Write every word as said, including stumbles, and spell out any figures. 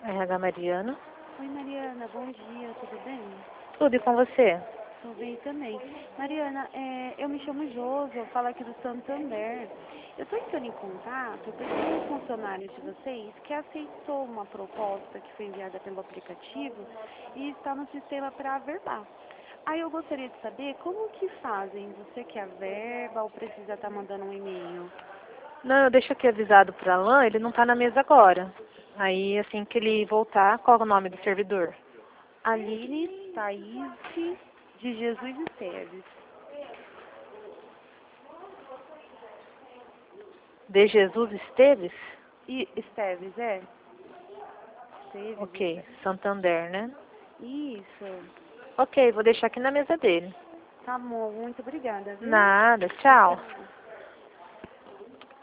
R H Mariana. Oi, Mariana, bom dia, tudo bem? Tudo e com você? Tudo bem também. Mariana, é, eu me chamo Josi, eu falo aqui do Santander. Eu estou entrando em contato porque tem um funcionário de vocês que aceitou uma proposta que foi enviada pelo aplicativo e está no sistema para averbar. Aí eu gostaria de saber como que fazem, você que averba ou precisa estar mandando um e-mail? Não, eu deixo aqui avisado para Alan, ele não está na mesa agora. Aí, assim que ele voltar, qual é o nome do servidor? Aline Thaís de Jesus Esteves. De Jesus Esteves? E Esteves, é? Esteves, Ok, Esteves. Santander, né? Isso. Ok, vou deixar aqui na mesa dele. Tá bom, muito obrigada, viu? Nada, Tchau, tchau. tchau.